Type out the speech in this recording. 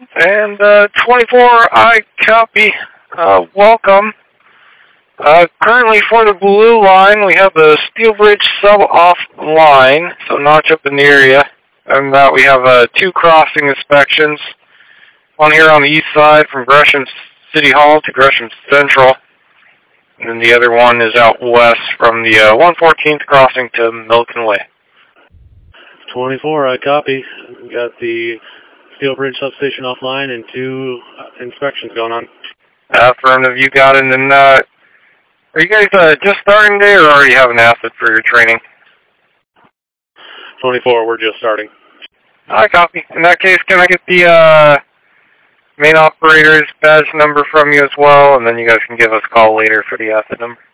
And 24, I copy. Welcome. Currently for the blue line, we have the Steel Bridge sub-off line, so notch up in the area. And that we have 2 crossing inspections. One here on the east side from Gresham City Hall to Gresham Central. And then the other one is out west from the 114th crossing to Milken Way. 24, I copy. We got the Steel Bridge substation offline and 2 inspections going on. Affirmative, you got it. And then, are you guys just starting today or already have an asset for your training? 24, we're just starting. I copy. In that case, can I get the main operator's badge number from you as well, and then you guys can give us a call later for the asset number.